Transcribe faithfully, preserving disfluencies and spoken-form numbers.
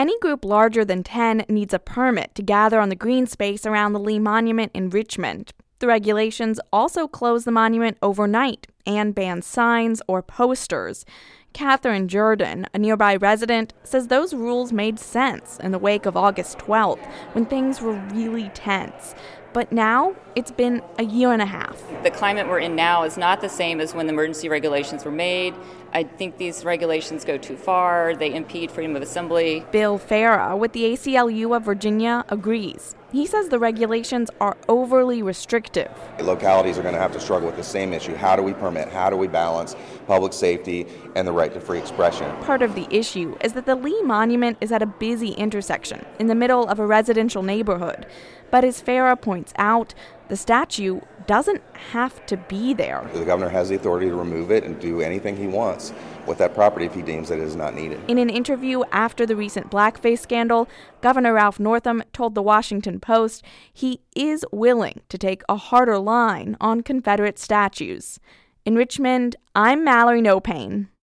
Any group larger than ten needs a permit to gather on the green space around the Lee Monument in Richmond. The regulations also close the monument overnight and ban signs or posters. Catherine Jordan, a nearby resident, says those rules made sense in the wake of August twelfth, when things were really tense. But now, it's been a year and a half. The climate we're in now is not the same as when the emergency regulations were made. I think these regulations go too far. They impede freedom of assembly. Bill Farah with the A C L U of Virginia agrees. He says the regulations are overly restrictive. Localities are going to have to struggle with the same issue. How do we permit? How do we balance public safety and the right to free expression? Part of the issue is that the Lee Monument is at a busy intersection in the middle of a residential neighborhood. But as Farah points out, the statue doesn't have to be there. The governor has the authority to remove it and do anything he wants with that property if he deems that it is not needed. In an interview after the recent blackface scandal, Governor Ralph Northam told the Washington Post he is willing to take a harder line on Confederate statues. In Richmond, I'm Mallory No Pain.